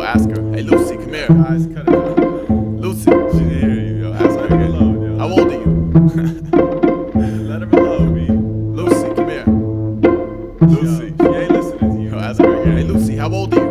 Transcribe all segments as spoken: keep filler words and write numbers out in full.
ask her. Hey, Lucy, come here. Guys, cut it out. Lucy, she didn't hear you, yo. Ask her Let her again. alone, yo. How old are you? Let her alone, B. Lucy, come here. Lucy. Yo, she ain't listening to you. Yo, ask her again. Hey, Lucy, how old are you?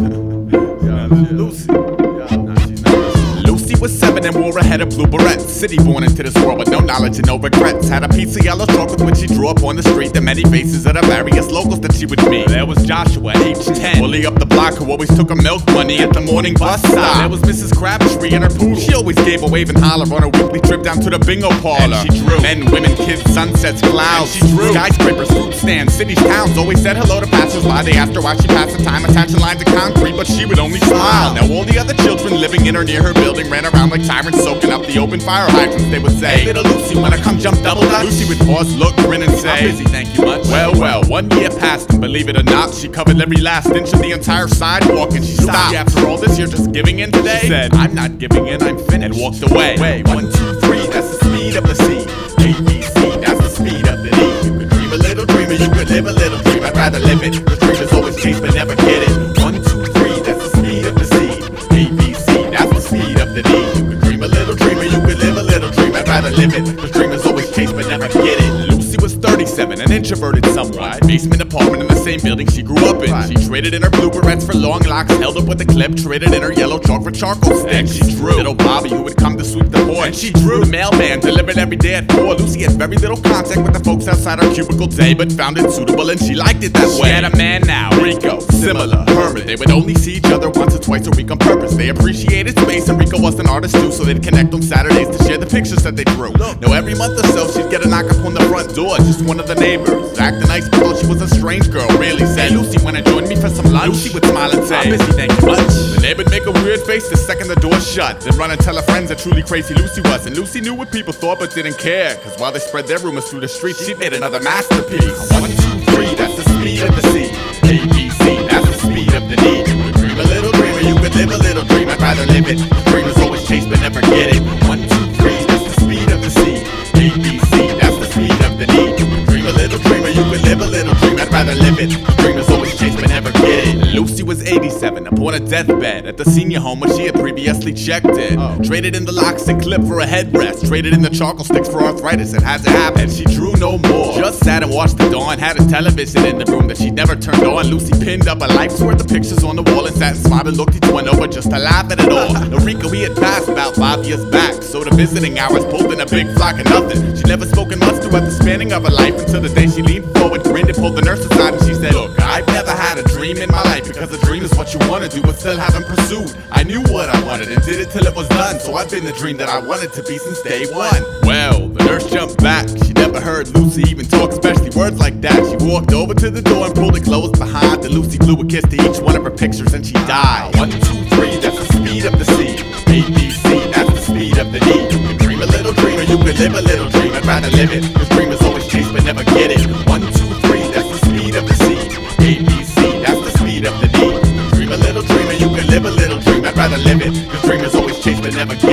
Yo, chill. Lucy. Yo, nah, she's not listening. Lucy was seven and wore a head of blue barrettes. City born into this world with no knowledge and no regrets. Had a piece of yellow chalk with which she drew up on the street the many faces of the various locals that she would meet. There was Joshua, age ten, fully up the block, who always took her milk money at the morning bus stop. There was Missus Crabtree and her poodle. She always gave a wave and holler on her weekly trip down to the bingo parlor. And she drew men, women, kids, sunsets, clouds. And she drew skyscrapers, fruit stands, cities, towns. Always said hello to passers-by. They asked her why she passed the time attaching lines of concrete, but she would only smile. Now all the other children living in or near her building ran around like tyrants soaking up the open fire hydrants. They would say, hey, little Lucy, wanna come jump double dutch? Lucy would pause, look, grin and say, I'm busy, thank you much. Well, well, one year passed and believe it or not, she covered every last inch of the entire sidewalk and she stopped. After all this, you're just giving in today? She said, I'm not giving in, I'm finished. And walked away. Way, one, two, three, that's the speed of the C. A, B, C, that's the speed of the D. You could dream a little dreamer, you could live a little dream. I'd rather live it, cause dreamers always chase but never get it. One, two, three, that's the speed of the C. A, B, C, that's the speed of the D. You could dream a little dreamer, you could live a little dream. I'd rather live it, cause dreamers always chase but never get it. Lucy was thirty-seven, an introverted somewhat. Basement apartment in the same building she grew up in. She traded in her blue barrettes for long locks, held up with a clip, traded in her yellow chalk for charcoal sticks. And she drew little Bobby who would come to sweep the porch. And she drew the mailman delivered every day at four. Lucy had very little contact with the folks outside her cubicle day, but found it suitable and she liked it that way. She had a man now, Rico, similar, Herman. They would only see each other once or twice a week on purpose. They appreciated space and Rico was an artist too, so they'd connect on Saturdays to share the pictures that they drew. Now every month or so she'd get a knock up on the front door, just one of the neighbors. Acting nice but thought she was a strange girl, really said, hey, Lucy, wanna join me for some lunch? Lucy would smile and say, I'm busy, thank you much. The neighbor'd make a weird face the second the door shut, then run and tell her friends how truly crazy Lucy was. And Lucy knew what people thought but didn't care, cause while they spread their rumors through the streets, she made another masterpiece. One, two, three, that's the speed of the C. A, B, C, that's the speed of the D. You could dream a little dreamer, you could live a little dream. I'd rather live it, dreamers always chase but never get it. One, two, three, that's the speed of the C. A, B, C, that's the speed of the D. You could dream a little dreamer, you could live a little dream. I'd rather live it, dreamers always chase but never get it. Lucy was eighty-seven, upon a deathbed at the senior home where she had previously checked in. Oh. Traded in the locks and clip for a headrest, traded in the charcoal sticks for arthritis. It had to happen. And she drew no more. Just sat and watched the dawn. Had a television in the room that she'd never turned on. Lucy pinned up a life's worth of pictures on the wall and sat and smiled and looked each one over just to laugh at it all. Now Rico, he had passed about five years back, so the visiting hours pulled in a big flock of nothing. She never spoken much throughout the spanning of her life until the day she leaned forward, grinned and pulled the nurse aside and she said, look, I've never had a dream in my life, because a dream is what you wanna do but still haven't pursued. I knew what I wanted and did it till it was done, so I've been the dream that I wanted to be since day one. Well, the nurse jumped back. She never heard Lucy even talk, especially words like that. She walked over to the door and pulled it closed behind. Then Lucy blew a kiss to each one of her pictures and she died. One, two, three, that's the speed of the C. A, B, C, that's the speed of the D. You can dream a little dreamer, you can live a little dream. I'd rather live it, cause dreamers always chase but never get it. One, two, three, that's the speed of the C. A, B, C, that's the speed of the D. You can dream a little dreamer, you can live a little dream. I'd rather live it, cause dreamers always chase but never get it.